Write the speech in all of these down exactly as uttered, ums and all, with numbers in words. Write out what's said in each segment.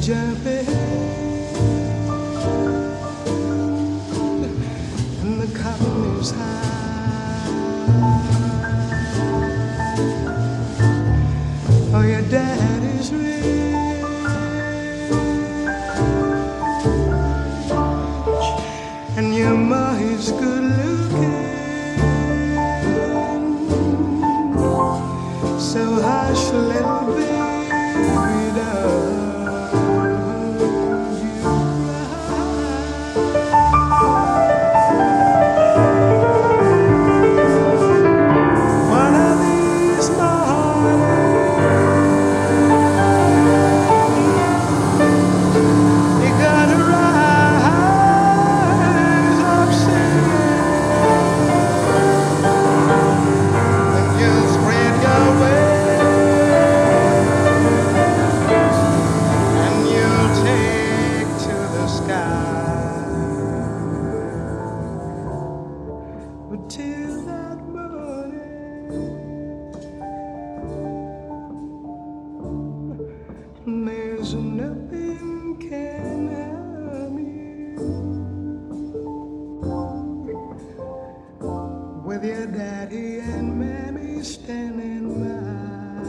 jumping and the cotton is high. Oh, your daddy's rich and your ma is good looking. So hush, little baby, don't you cry. One of these mornings you're gonna rise up singing, and you'll spread your wings and you'll take to the sky. But till that morning, there's nothing can harm you with your daddy and mammy standing by.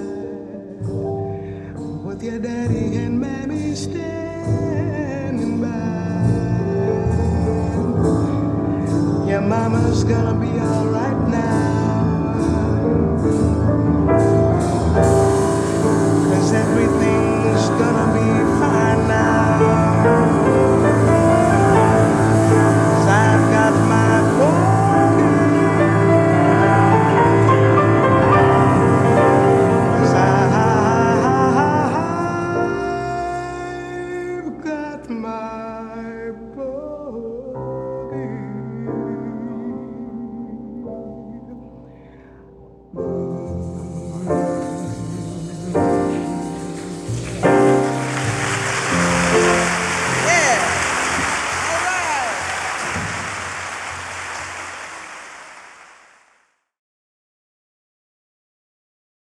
With your daddy and mammy standing by. Your mama's gonna be all